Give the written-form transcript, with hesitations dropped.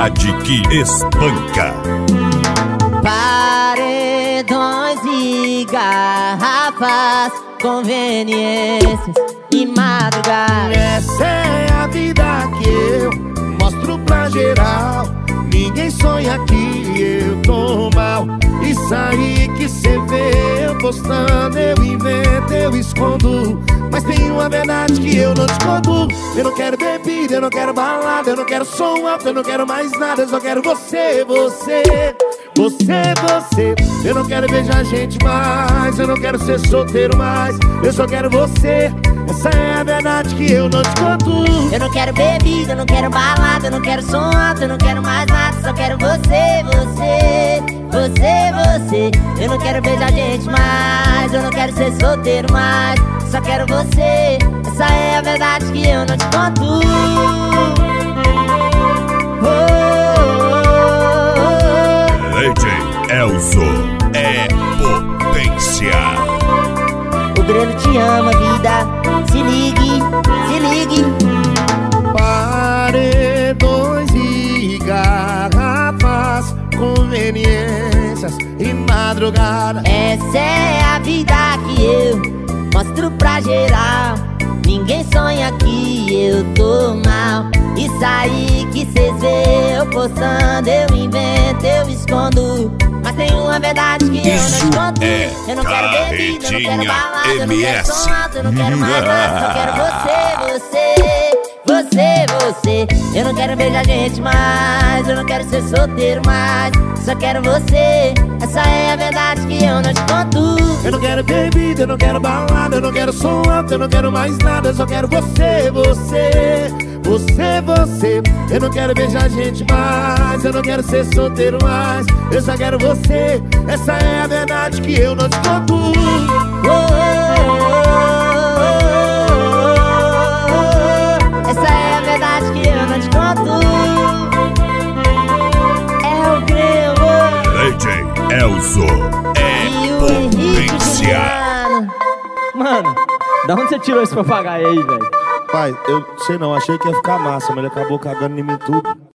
verdade que espanca. Paredões e garrafas, conveniências e madrugada. Essa é a vida que eu mostro pra geral. Ninguém sonha que eu tô mal. Isso aí que cê vê eu postando, eu invento, eu escondo. Mas tem uma verdade que eu não te conto. Eu não quero bebida, eu não quero balada, eu não quero som alto, eu não quero mais nada. Eu só quero você, você, você, você. Eu não quero beijar gente mais, eu não quero ser solteiro mais. Eu só quero você. Essa é a verdade que eu não te conto. Eu não quero bebida, eu não quero balada, eu não quero som alto, eu não quero mais nada. Só quero você, você, você, você. Eu não quero beijar gente mais, eu não quero ser solteiro mais. Só quero você. Essa é a verdade que eu não te conto. DJ Elzo é potência. O Grêmio te ama, vida. Se ligue, se ligue. Paredões e garrafas, conveniências e madrugada. Essa é a vida que eu mostro pra geral. Ninguém sonha que eu tô mal. Isso aí que cês vê eu postando, eu invento, eu escondo. Mas tem uma verdade que eu não escondo. Eu não quero bebida, eu não quero balada, eu não quero som alto, eu não quero mais nada. Só quero você, você, você. Eu não quero beijar gente mais, eu não quero ser solteiro mais. Só quero você. Essa é a verdade que eu não te conto. Eu não quero bebida, eu não quero balada, eu não quero som alto, eu não quero mais nada. Eu só quero você, você, você, você. Eu não quero beijar gente mais, eu não quero ser solteiro mais. Eu só quero você. Essa é a verdade que eu não te conto. Essa é a verdade que eu não te conto. É o Grêmio. DJ Elzo é potência. Mano, da onde você tirou esse papagaio aí, velho? Pai, eu sei não, achei que ia ficar massa, mas ele acabou cagando em mim tudo.